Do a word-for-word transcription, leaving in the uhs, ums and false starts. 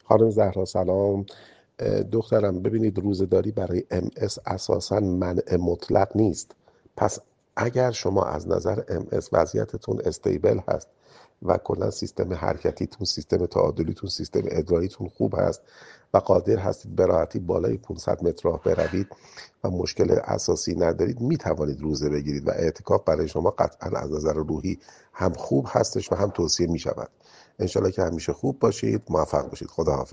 خانم زهرا سلام. اه، دخترم ببینید روزه‌داری برای ام اس اساساً منع مطلق نیست. پس اگر شما از نظر ام اس وضعیتتون استیبل هست و کلا سیستم حرکتیتون، سیستم تعادلیتون، سیستم ادراریتون خوب هست و قادر هستید به راحتی بالای پانصد متر راه بروید و مشکل اساسی ندارید، میتوانید روزه بگیرید و اعتکاف برای شما قطعا از نظر روحی هم خوب هستش و هم توصیه میشود. انشالله که همیشه خوب باشید، موفق باشید. خدا حافظ.